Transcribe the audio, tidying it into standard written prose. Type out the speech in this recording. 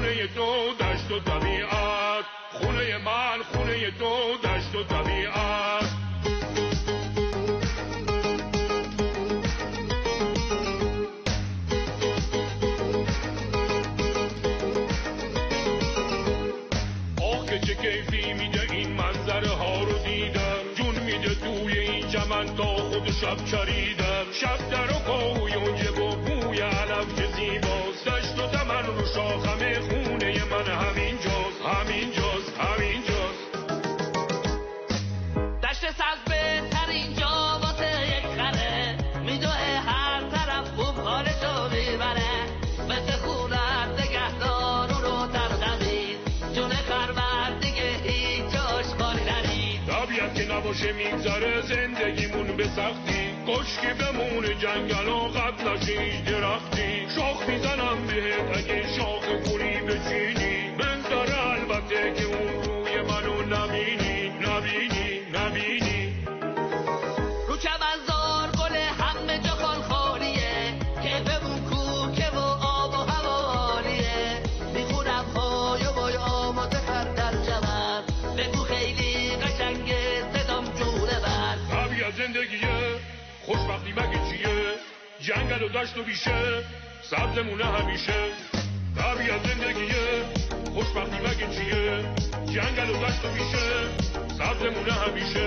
خونه تو دشت و طبیعت، خونه من خونه تو دشت و طبیعت. آخ که چه کیفی میده این منظره ها رو دیدم، جون میده توی این چمن تا خود شب چریدم. شب در و کاوی اونجه با بوی علف که زیباست، دشت و دمن رو شاخم خونه من همینجاست، همینجاست، همینجاست. دشت سبز بهترین جا واسه یک خره، میدوه هر طرف خوب حالشو میبره. مثل خونت نگهدار رو ترقبید، جون خربر دیگه هیچ جاش خالی نرید. طبیعت که نباشه میگذره زندگیمون به سختی، کشکی بمونه جنگل و قبل نشی درختی. شاخ میزنم بهت اگه شاخ گلی بچینی، بهتره البته که اون روی منو نبینی، نبینی، نبینی. رو چمنزار گل همه جا خال خالیه، که بمون کوکه و آب و هوا عالیه. میخونم های و بای آماده خر در چمن، بگو خیلی قشنگه صدام جونه بر. طبیعت زندگیه، خوشبختی مگه چیه؟ جنگل و دشت و بیشه سبزمونه همیشه. طبیعت زندگیه، خوشبختی مگه چیه؟ جنگل و دشت و بیشه سبزمونه همیشه.